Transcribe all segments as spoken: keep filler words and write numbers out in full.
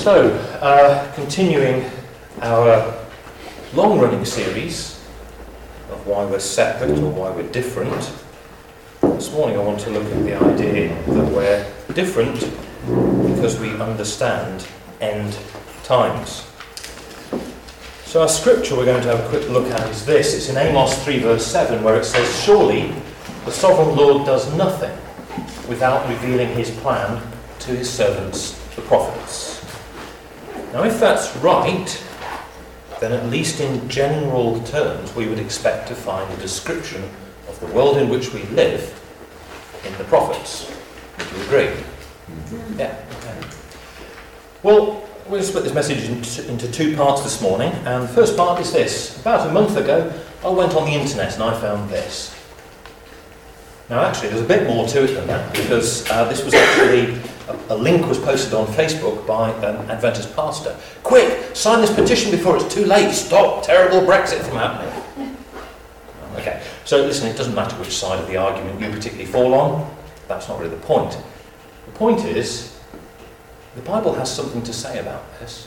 So, uh, continuing our long-running series of why we're separate or why we're different, this morning I want to look at the idea that we're different because we understand end times. So our scripture we're going to have a quick look at is this. It's in Amos three verse seven, where it says, "Surely the sovereign Lord does nothing without revealing his plan to his servants, the prophets." Now if that's right, then at least in general terms we would expect to find a description of the world in which we live in the prophets. Would you agree? Mm-hmm. Yeah. Okay. Well, we'll split this message into, into two parts this morning, and the first part is this. About a month ago I went on the internet and I found this. Now actually there's a bit more to it than that, because uh, this was actually a, a link was posted on Facebook by an Adventist pastor. "Quick, sign this petition before it's too late. Stop terrible Brexit from happening." Okay, so listen, it doesn't matter which side of the argument you particularly fall on. That's not really the point. The point is, the Bible has something to say about this.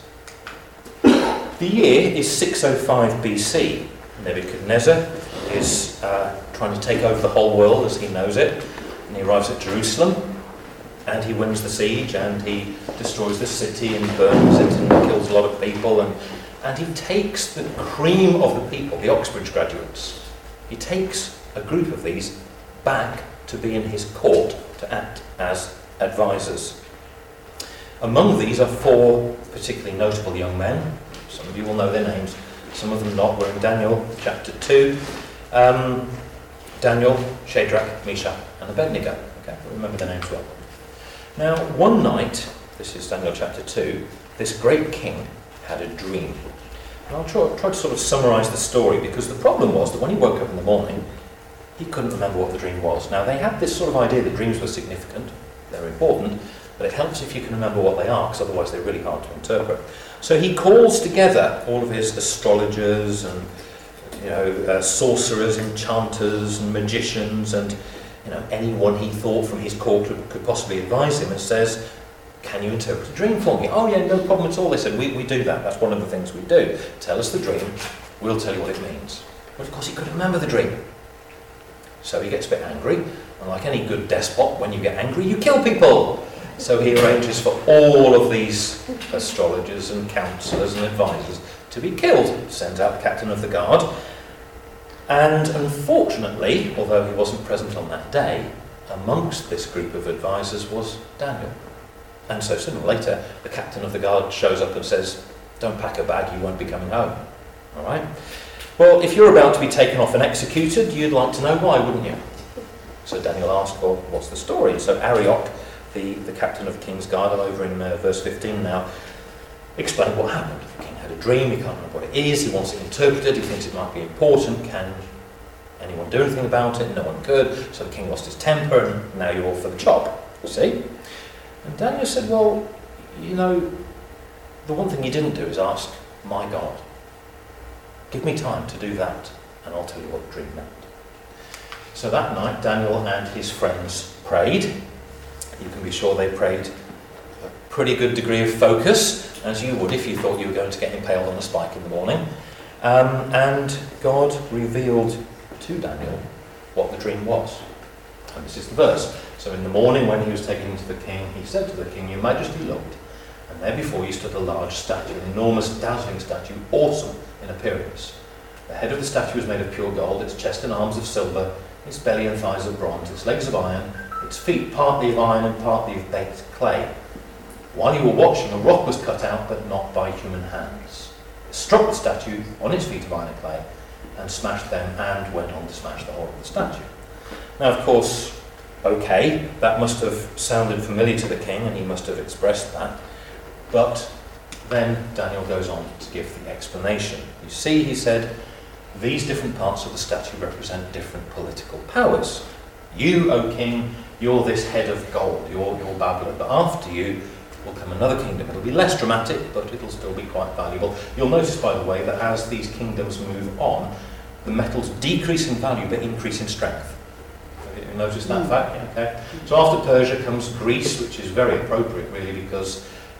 The year is six oh five B C. Nebuchadnezzar is uh, trying to take over the whole world as he knows it, and he arrives at Jerusalem and he wins the siege and he destroys the city and burns it and kills a lot of people, and, and he takes the cream of the people, the Oxbridge graduates, he takes a group of these back to be in his court to act as advisors. Among these are four particularly notable young men. Some of you will know their names, some of them not. We're in Daniel chapter two. Um, Daniel, Shadrach, Meshach and Abednego. Okay, remember their names well. Now, one night, this is Daniel chapter two, this great king had a dream. And I'll try, try to sort of summarise the story, because the problem was that when he woke up in the morning, he couldn't remember what the dream was. Now, they had this sort of idea that dreams were significant, they're important, but it helps if you can remember what they are, because otherwise they're really hard to interpret. So he calls together all of his astrologers and you know, uh, sorcerers, enchanters and magicians, and you know, anyone he thought from his court could, could possibly advise him, and says, "Can you interpret a dream for me?" "Oh yeah, no problem at all." They said, we, we do that. That's one of the things we do. Tell us the dream, we'll tell you what it means. But of course he couldn't remember the dream. So he gets a bit angry, and like any good despot, when you get angry, you kill people. So he arranges for all of these astrologers and counsellors and advisors to be killed. Sends out the captain of the guard. And unfortunately, although he wasn't present on that day, amongst this group of advisors was Daniel. And so sooner or later, the captain of the guard shows up and says, "Don't pack a bag, you won't be coming home." All right? Well, if you're about to be taken off and executed, you'd like to know why, wouldn't you? So Daniel asked, "Well, what's the story?" So Arioch, the, the captain of the king's guard, I'm over in uh, verse fifteen now, explained what happened. The king had a dream, he can't remember what it is, he wants it interpreted, he thinks it might be important. Can anyone do anything about it? No one could. So the king lost his temper, and now you're all for the chop, you see? And Daniel said, "Well, you know, the one thing you didn't do is ask my God. Give me time to do that, and I'll tell you what the dream meant." So that night, Daniel and his friends prayed. You can be sure they prayed a pretty good degree of focus, as you would if you thought you were going to get impaled on a spike in the morning. Um, and God revealed to Daniel what the dream was. And this is the verse. "So in the morning when he was taken into the king, he said to the king, 'Your Majesty, look, and there before you stood a large statue, an enormous dazzling statue, awesome in appearance. The head of the statue was made of pure gold, its chest and arms of silver, its belly and thighs of bronze, its legs of iron, its feet partly of iron and partly of baked clay. While you were watching, a rock was cut out, but not by human hands. It struck the statue on its feet of iron and clay, and smashed them, and went on to smash the whole of the statue.'" Now, of course, okay, that must have sounded familiar to the king, and he must have expressed that. But then Daniel goes on to give the explanation. "You see," he said, "these different parts of the statue represent different political powers. You, O king, you're this head of gold, you're, you're Babylon, but after you will come another kingdom. It'll be less dramatic, but it'll still be quite valuable. You'll notice, by the way, that as these kingdoms move on, the metals decrease in value but increase in strength. Have you noticed that mm. fact? Yeah, okay. So after Persia comes Greece, which is very appropriate really, because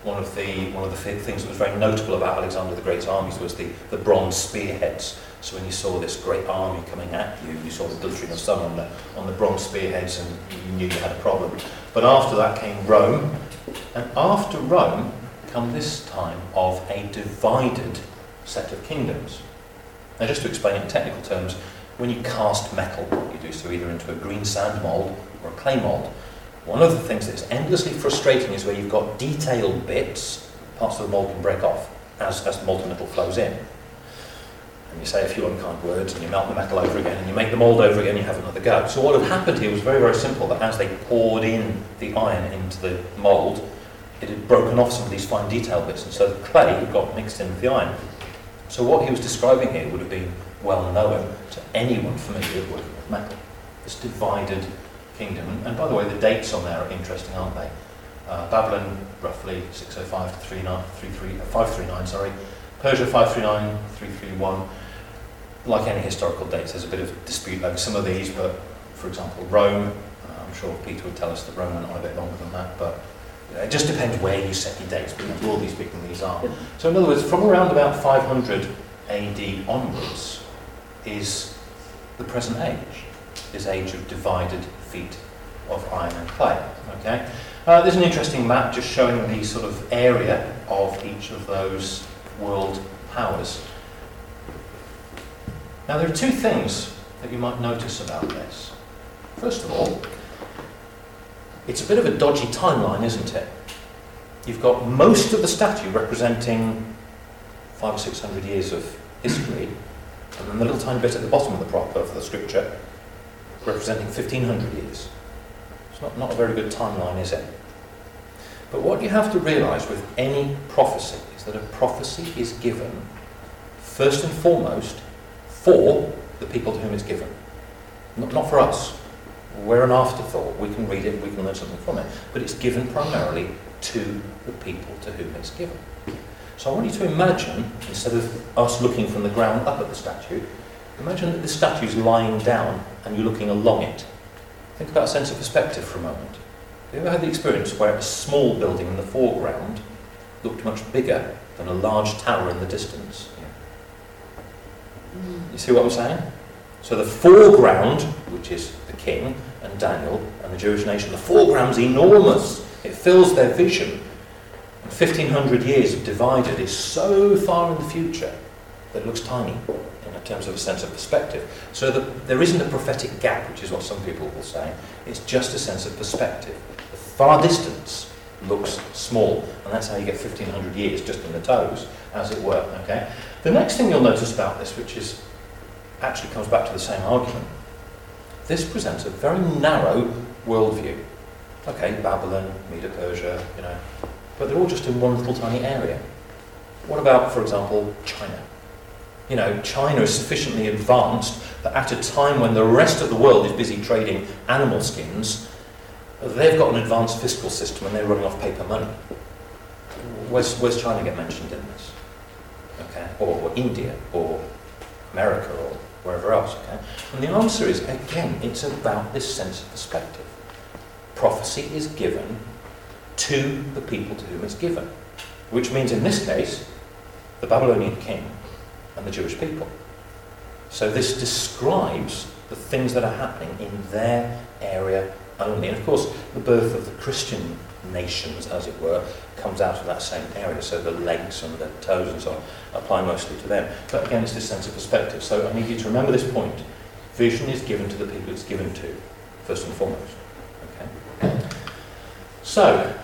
one of the one of the th- things that was very notable about Alexander the Great's armies was the, the bronze spearheads. So when you saw this great army coming at you, you saw the glittering of sun on the, on the bronze spearheads and you knew you had a problem. But after that came Rome, and after Rome come this time of a divided set of kingdoms. Now just to explain it in technical terms, when you cast metal, you do so either into a green sand mould or a clay mould. One of the things that's endlessly frustrating is where you've got detailed bits, parts of the mould can break off as, as the molten metal flows in. And you say a few unkind words and you melt the metal over again and you make the mould over again and you have another go. So what had happened here was very, very simple, that as they poured in the iron into the mould, it had broken off some of these fine detail bits, and so the clay had got mixed in with the iron. So what he was describing here would have been well known to anyone familiar with working with metal. This divided kingdom. And, and by the way, the dates on there are interesting, aren't they? Uh, Babylon, roughly six oh five to five thirty-nine, sorry. Persia, five thirty-nine, three thirty-one. Like any historical dates, there's a bit of dispute over some of these, but for example, Rome, uh, I'm sure Peter would tell us that Rome went on a bit longer than that, but you know, it just depends where you set your dates, but broadly speaking, these are. So in other words, from around about five hundred A D onwards is the present age, this age of divided feet of iron and clay. Okay, uh, there's an interesting map just showing the sort of area of each of those world powers. Now there are two things that you might notice about this. First of all, it's a bit of a dodgy timeline, isn't it? You've got most of the statue representing five or six hundred years of history, and then the little tiny bit at the bottom of the prop of the scripture representing fifteen hundred years. It's not, not a very good timeline, is it? But what you have to realise with any prophecy is that a prophecy is given first and foremost for the people to whom it's given. Not, not for us. We're an afterthought. We can read it, we can learn something from it. But it's given primarily to the people to whom it's given. So I want you to imagine, instead of us looking from the ground up at the statue, imagine that the statue is lying down and you're looking along it. Think about a sense of perspective for a moment. Have you ever had the experience where a small building in the foreground looked much bigger than a large tower in the distance? You see what I'm saying? So the foreground, which is the king and Daniel and the Jewish nation, the foreground's enormous. It fills their vision. And fifteen hundred years of divided is so far in the future that it looks tiny in terms of a sense of perspective. So that there isn't a prophetic gap, which is what some people will say. It's just a sense of perspective. The far distance looks small, and that's how you get fifteen hundred years just in the toes, as it were. Okay. The next thing you'll notice about this, which is actually comes back to the same argument, this presents a very narrow worldview. Okay, Babylon, Medo-Persia, you know, but they're all just in one little tiny area. What about, for example, China? You know, China is sufficiently advanced that at a time when the rest of the world is busy trading animal skins, they've got an advanced fiscal system and they're running off paper money. Where's, where's China get mentioned in this? Okay, or, or India, or America, or wherever else. Okay, and the answer is, again, it's about this sense of perspective. Prophecy is given to the people to whom it's given, which means in this case, the Babylonian king and the Jewish people. So this describes the things that are happening in their area only. And of course, the birth of the Christian nations, as it were, comes out of that same area. So the legs and the toes and so on apply mostly to them. But again, it's this sense of perspective. So I need you to remember this point. Vision is given to the people it's given to, first and foremost. Okay? So,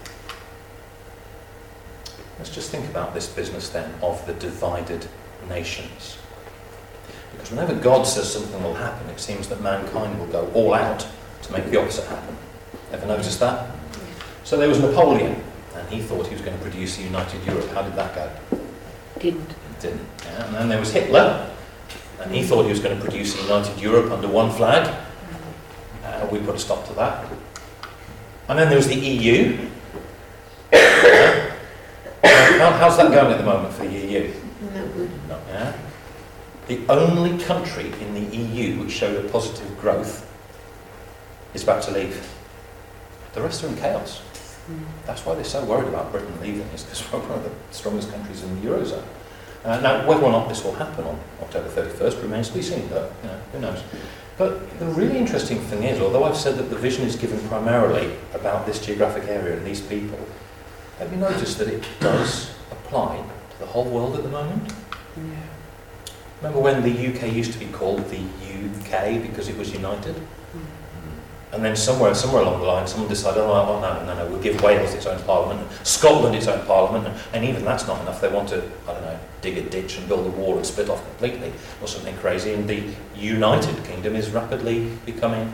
let's just think about this business then of the divided nations. Because whenever God says something will happen, it seems that mankind will go all out to make the opposite happen. Ever noticed that? So there was Napoleon, and he thought he was going to produce a united Europe. How did that go? Didn't. It didn't. Yeah. And then there was Hitler, and he thought he was going to produce a united Europe under one flag. Uh, we put a stop to that. And then there was the E U. Yeah. How, how's that going at the moment for the E U? No good. No, yeah. The only country in the E U which showed a positive growth is about to leave. The rest are in chaos. That's why they're so worried about Britain leaving, is because we're one of the strongest countries in the Eurozone. Uh, now, whether or not this will happen on October thirty-first remains to be seen, but you know, who knows. But the really interesting thing is, although I've said that the vision is given primarily about this geographic area and these people, have you noticed that it does apply to the whole world at the moment? Yeah. Remember when the U K used to be called the U K because it was united? And then somewhere somewhere along the line, someone decided, oh, oh no, no, no, we'll give Wales its own parliament, and Scotland its own parliament, and, and even that's not enough. They want to, I don't know, dig a ditch and build a wall and split off completely, or something crazy, and the United Kingdom is rapidly becoming...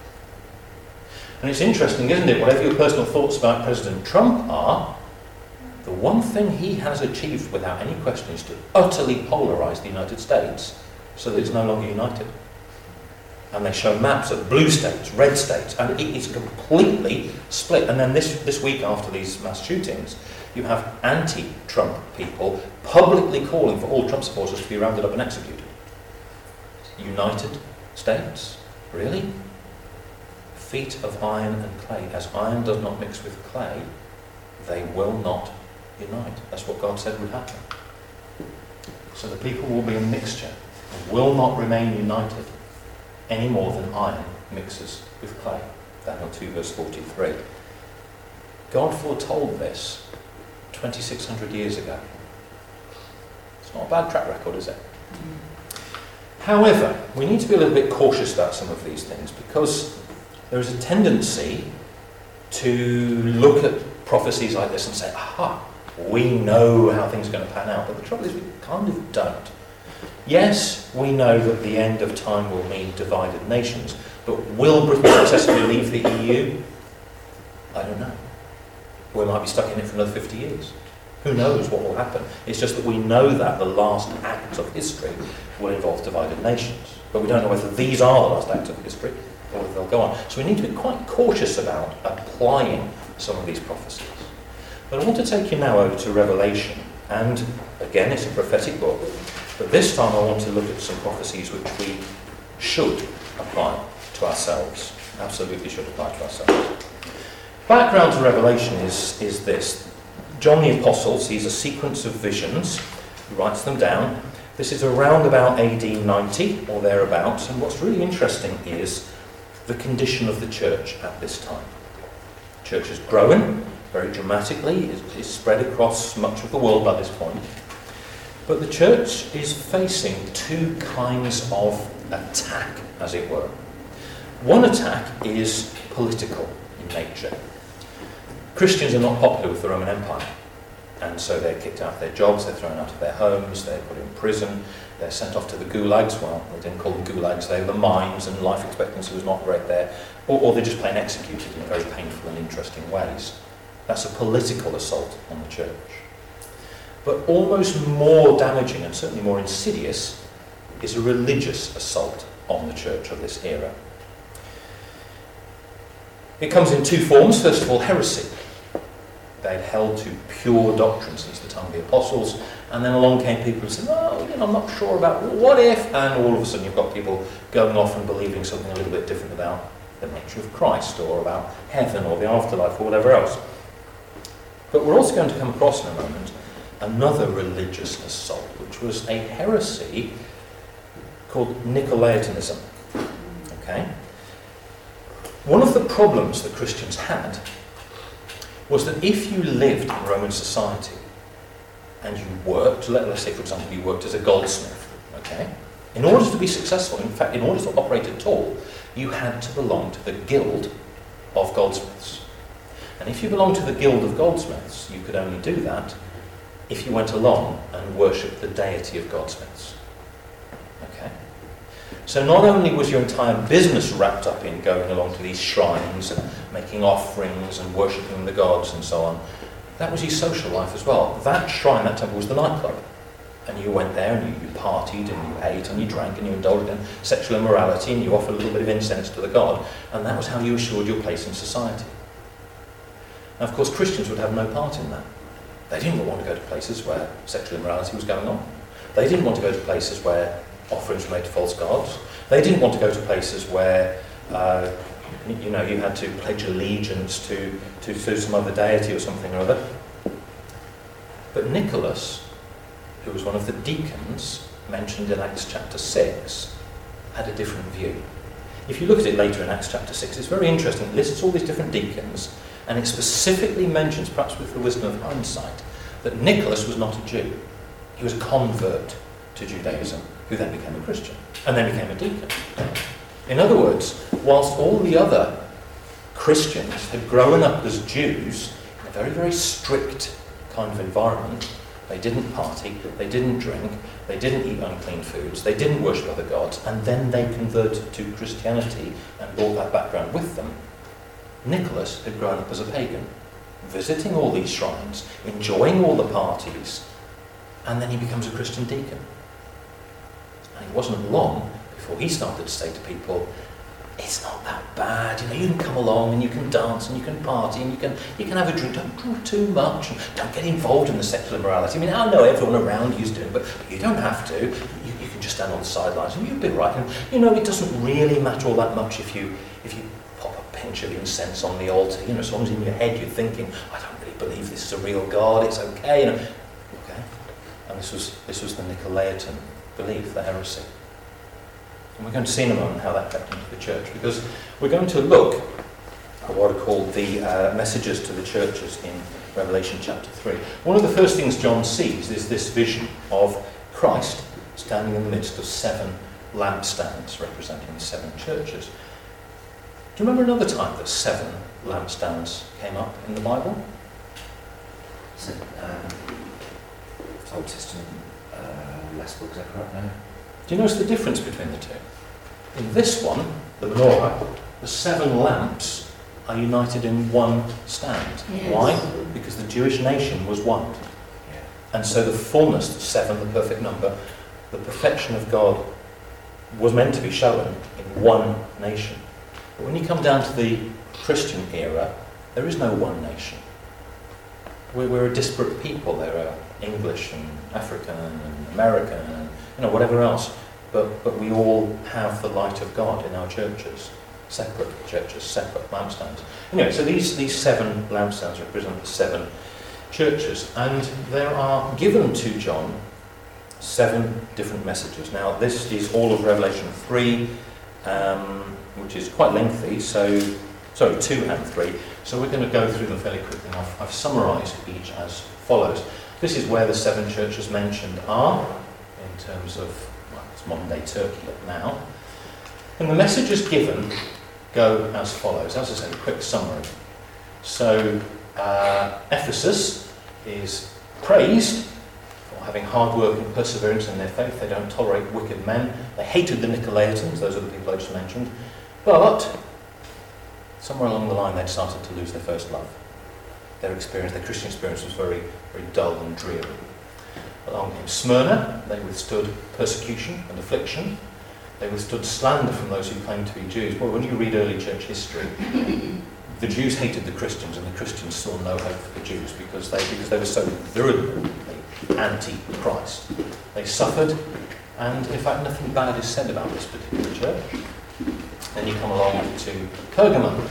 And it's interesting, isn't it? Whatever your personal thoughts about President Trump are, the one thing he has achieved without any question is to utterly polarise the United States so that it's no longer united. And they show maps of blue states, red states, and it is completely split. And then this, this week after these mass shootings, you have anti-Trump people publicly calling for all Trump supporters to be rounded up and executed. United States? Really? Feet of iron and clay. As iron does not mix with clay, they will not unite. That's what God said would happen. So the people will be a mixture and will not remain united any more than iron mixes with clay. Daniel two verse forty-three. God foretold this twenty-six hundred years ago. It's not a bad track record, is it? Mm. However, we need to be a little bit cautious about some of these things because there is a tendency to look at prophecies like this and say, aha, we know how things are going to pan out. But the trouble is we kind of don't. Yes, we know that the end of time will mean divided nations, but will Britain successfully leave the E U? I don't know. We might be stuck in it for another fifty years. Who knows what will happen? It's just that we know that the last act of history will involve divided nations. But we don't know whether these are the last acts of history or whether they'll go on. So we need to be quite cautious about applying some of these prophecies. But I want to take you now over to Revelation. And again, it's a prophetic book. But this time I want to look at some prophecies which we should apply to ourselves. Absolutely should apply to ourselves. Background to Revelation is, is this. John the Apostle sees a sequence of visions. He writes them down. This is around about A D ninety or thereabouts. And what's really interesting is the condition of the church at this time. The church is growing very dramatically. It's spread across much of the world by this point. But the church is facing two kinds of attack, as it were. One attack is political in nature. Christians are not popular with the Roman Empire, and so they're kicked out of their jobs, they're thrown out of their homes, they're put in prison, they're sent off to the gulags. Well, they didn't call them gulags, they were the mines, and life expectancy was not great there. Or, or they're just plain executed in very painful and interesting ways. That's a political assault on the church. But almost more damaging and certainly more insidious is a religious assault on the church of this era. It comes in two forms. First of all, heresy. They'd held to pure doctrine since the time of the apostles, and then along came people who said, oh, you know, I'm not sure about what if, and all of a sudden you've got people going off and believing something a little bit different about the nature of Christ, or about heaven, or the afterlife, or whatever else. But we're also going to come across in a moment another religious assault, which was a heresy called Nicolaitanism. Okay? One of the problems that Christians had was that if you lived in Roman society and you worked, let, let's say for example you worked as a goldsmith, okay? In order to be successful, in fact in order to operate at all, you had to belong to the guild of goldsmiths. And if you belonged to the guild of goldsmiths, you could only do that if you went along and worshipped the deity of goldsmiths. Okay? So not only was your entire business wrapped up in going along to these shrines and making offerings and worshipping the gods and so on, that was your social life as well. That shrine, that temple was the nightclub. And you went there and you, you partied and you ate and you drank and you indulged in sexual immorality and you offered a little bit of incense to the god. And that was how you assured your place in society. Now, of course, Christians would have no part in that. They didn't want to go to places where sexual immorality was going on. They didn't want to go to places where offerings were made to false gods. They didn't want to go to places where uh, You know, you had to pledge allegiance to, to, to some other deity or something or other. But Nicholas, who was one of the deacons mentioned in Acts chapter six, had a different view. If you look at it later in Acts chapter six, it's very interesting. It lists all these different deacons, and it specifically mentions, perhaps with the wisdom of hindsight, that Nicholas was not a Jew. He was a convert to Judaism, who then became a Christian, and then became a deacon. In other words, whilst all the other Christians had grown up as Jews in a very, very strict kind of environment, they didn't party, they didn't drink, they didn't eat unclean foods, they didn't worship other gods, and then they converted to Christianity and brought that background with them. Nicholas had grown up as a pagan, visiting all these shrines, enjoying all the parties, and then he becomes a Christian deacon. And it wasn't long before he started to say to people, it's not that bad, you know, you can come along and you can dance and you can party and you can you can have a drink, don't drink too much and don't get involved in the sexual immorality. I mean, I know everyone around you's doing it, but you don't have to. You, you can just stand on the sidelines and you'll be right. And you know, it doesn't really matter all that much if you if you pop a pinch of incense on the altar, you know, as long as in your head you're thinking, I don't really believe this is a real God, it's okay, you know. Okay. And this was this was the Nicolaitan belief, the heresy. And we're going to see in a moment how that crept into the church, because we're going to look at what are called the uh, messages to the churches in Revelation chapter three. One of the first things John sees is this vision of Christ standing in the midst of seven lampstands representing the seven churches. Do you remember another time that seven lampstands came up in the Bible? So, um, Old Testament, uh, last book, is that correct now? Do you notice the difference between the two? In this one, the menorah, the seven lamps are united in one stand. Yes. Why? Because the Jewish nation was one. Yeah. And so the fullness, seven, the perfect number, the perfection of God was meant to be shown in one nation. But when you come down to the Christian era, there is no one nation. We're, we're a disparate people. There are English and African and American and you know whatever else. But, but we all have the light of God in our churches, separate churches, separate lampstands. Anyway, so these, these seven lampstands represent the seven churches, and there are given to John seven different messages. Now, this is all of Revelation three, um, which is quite lengthy, so, sorry, two and three, so we're going to go through them fairly quickly. I've, I've summarised each as follows. This is where the seven churches mentioned are, in terms of modern day Turkey now. And the messages given go as follows. As I say, a quick summary. So, uh, Ephesus is praised for having hard work and perseverance in their faith. They don't tolerate wicked men. They hated the Nicolaitans, those are the people I just mentioned. But, somewhere along the line, they'd started to lose their first love. Their experience, their Christian experience was very, very dull and dreary. Along came Smyrna. They withstood persecution and affliction. They withstood slander from those who claimed to be Jews. Well, when you read early church history, the Jews hated the Christians, and the Christians saw no hope for the Jews because they because they were so virulently anti-Christ. They suffered, and in fact, nothing bad is said about this particular church. Then you come along to Pergamum.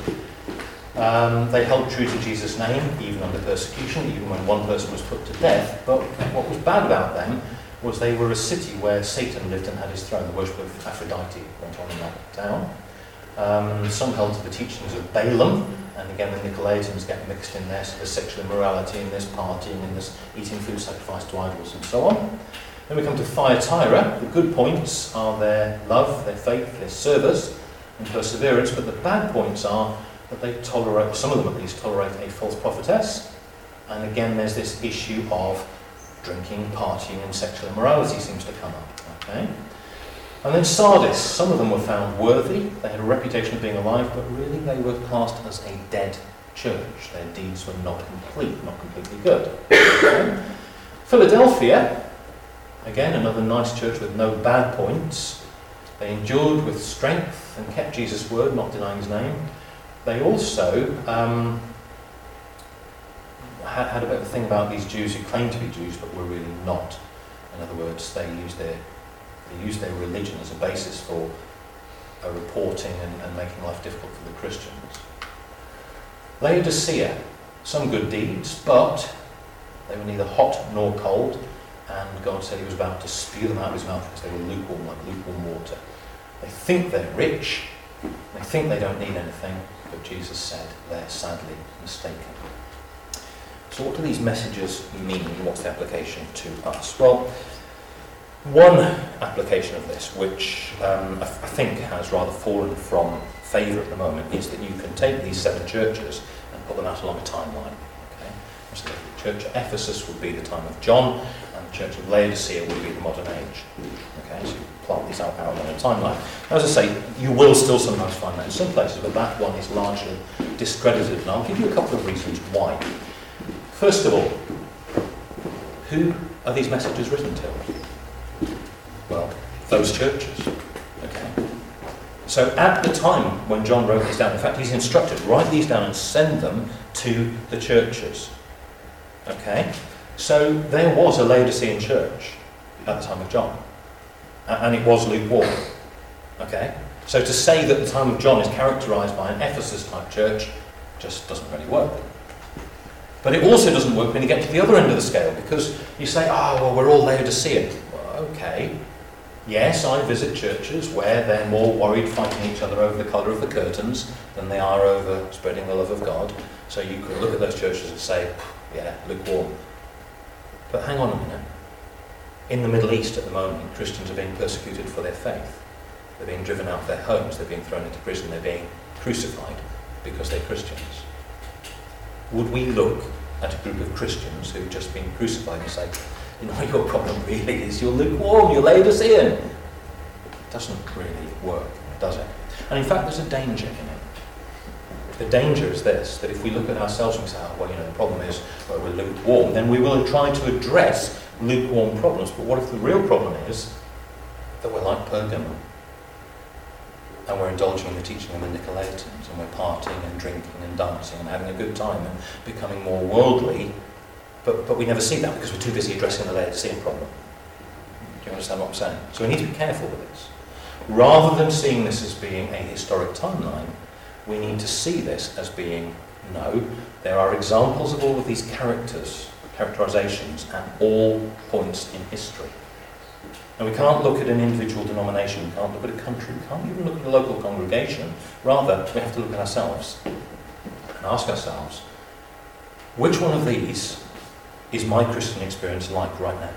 Um, they held true to Jesus' name, even under persecution, even when one person was put to death. But what was bad about them was they were a city where Satan lived and had his throne. The worship of Aphrodite went on in that town. Um, some held to the teachings of Balaam, and again the Nicolaitans get mixed in there, so there's sexual immorality, and there's partying, and there's eating food sacrificed to idols, and so on. Then we come to Thyatira. The good points are their love, their faith, their service, and perseverance, but the bad points are that they tolerate, some of them at least, tolerate a false prophetess. And again, there's this issue of drinking, partying, and sexual immorality seems to come up. Okay? And then Sardis, some of them were found worthy. They had a reputation of being alive, but really they were classed as a dead church. Their deeds were not complete, not completely good. Okay? Philadelphia, again, another nice church with no bad points. They endured with strength and kept Jesus' word, not denying his name. They also um, had, had a bit of a thing about these Jews who claimed to be Jews but were really not. In other words, they used their they used their religion as a basis for are reporting and, and making life difficult for the Christians. Laodicea, some good deeds, but they were neither hot nor cold, and God said he was about to spew them out of his mouth because they were lukewarm, like lukewarm water. They think they're rich, they think they don't need anything, but Jesus said they're sadly mistaken. So what do these messages mean? What's the application to us? Well, one application of this, which um, I, I think has rather fallen from favour at the moment, is that you can take these seven churches and put them out along a timeline. Okay? So the church at Ephesus would be the time of John, and the church of Laodicea would be the modern age. Okay, so you plot these out, out on a timeline. As I say, you will still sometimes find that in some places, but that one is largely discredited. And I'll give you a couple of reasons why. First of all, who are these messages written to? Well, those churches. Okay. So at the time when John wrote these down, in fact he's instructed, write these down and send them to the churches. Okay. So there was a Laodicean church at the time of John. And it was lukewarm. Okay. So to say that the time of John is characterised by an Ephesus type church just doesn't really work. But it also doesn't work when you get to the other end of the scale, because you say, oh, well, we're all Laodicean. Well, okay. Yes, I visit churches where they're more worried fighting each other over the colour of the curtains than they are over spreading the love of God. So you could look at those churches and say, yeah, lukewarm. But hang on a minute. In the Middle East at the moment, Christians are being persecuted for their faith. They're being driven out of their homes, they're being thrown into prison, they're being crucified because they're Christians. Would we look at a group of Christians who've just been crucified and say, you know, your problem really is you're lukewarm, you're Laodicean? It doesn't really work, does it? And in fact, there's a danger in it. The danger is this, that if we look at ourselves and say, oh, well, you know, the problem is well, we're lukewarm, then we will try to address lukewarm problems. But what if the real problem is that we're like Pergamum? And we're indulging in the teaching of the Nicolaitans, and we're partying and drinking and dancing and having a good time and becoming more worldly, but, but we never see that because we're too busy addressing the Laodicean problem. Do you understand what I'm saying? So we need to be careful with this. Rather than seeing this as being a historic timeline, we need to see this as being, no, there are examples of all of these characters, characterizations at all points in history. And we can't look at an individual denomination, we can't look at a country, we can't even look at a local congregation. Rather, we have to look at ourselves and ask ourselves, which one of these is my Christian experience like right now?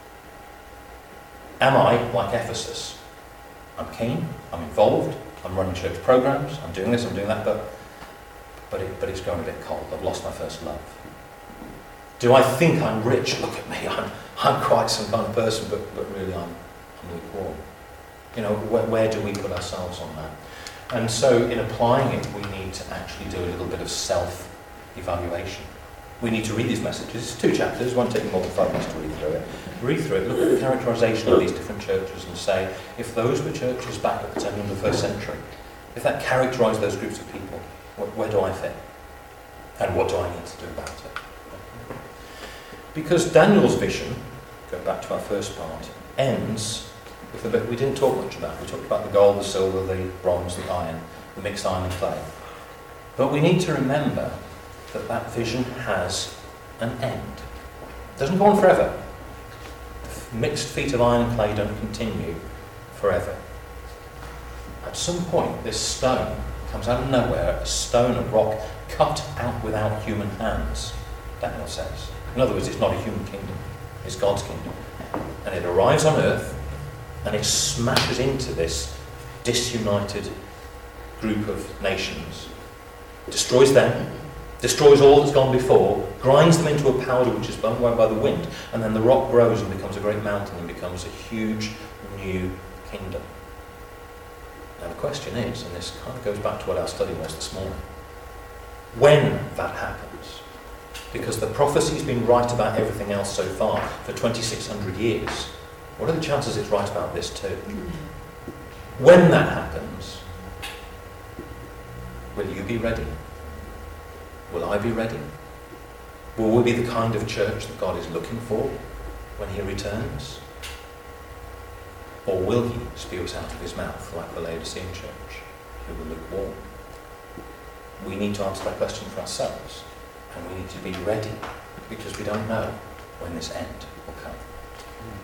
Am I like Ephesus? I'm keen, I'm involved, I'm running church programs, I'm doing this, I'm doing that, but but, it, but it's going a bit cold. I've lost my first love. Do I think I'm rich? Look at me, I'm, I'm quite some kind of person, but, but really I'm, I'm lukewarm. You know, where, where do we put ourselves on that? And so in applying it, we need to actually do a little bit of self-evaluation. We need to read these messages. It's two chapters, it won't take you more than five minutes to read through it. Read through it, look at the characterization of these different churches and say, if those were churches back at the turn of the first century, if that characterized those groups of people, where, where do I fit? And what do I need to do about it? Because Daniel's vision, go back to our first part, ends with a bit we didn't talk much about. We talked about the gold, the silver, the bronze, the iron, the mixed iron and clay. But we need to remember that that vision has an end. It doesn't go on forever. The mixed feet of iron and clay don't continue forever. At some point, this stone comes out of nowhere, a stone, a rock, cut out without human hands, Daniel says. In other words, it's not a human kingdom, it's God's kingdom. And it arrives on earth, and it smashes into this disunited group of nations, destroys them, destroys all that's gone before, grinds them into a powder which is blown away by the wind, and then the rock grows and becomes a great mountain and becomes a huge new kingdom. Now the question is, and this kind of goes back to what our study was this morning, when that happens, because the prophecy's been right about everything else so far for twenty-six hundred years, what are the chances it's right about this too? When that happens, will you be ready? Will I be ready? Will we be the kind of church that God is looking for when he returns? Or will he spew us out of his mouth like the Laodicean church, who were lukewarm? We need to answer that question for ourselves, and we need to be ready, because we don't know when this end will